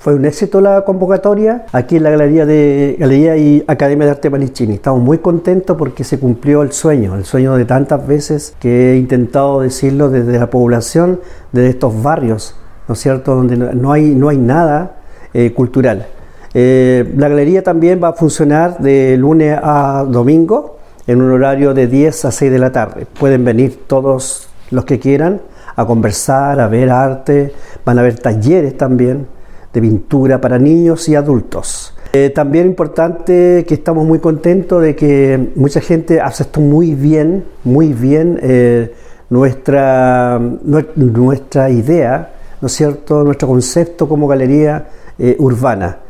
Fue un éxito la convocatoria aquí en la Galería y Academia de Arte Malinchini. Estamos muy contentos porque se cumplió el sueño de tantas veces que he intentado decirlo desde la población, desde estos barrios, ¿no es cierto?, donde no hay nada cultural. La galería también va a funcionar de lunes a domingo en un horario de 10 a 6 de la tarde. Pueden venir todos los que quieran a conversar, a ver arte, van a haber talleres también de pintura para niños y adultos. También importante que estamos muy contentos de que mucha gente aceptó muy bien nuestra idea, ¿no es cierto?, nuestro concepto como galería urbana.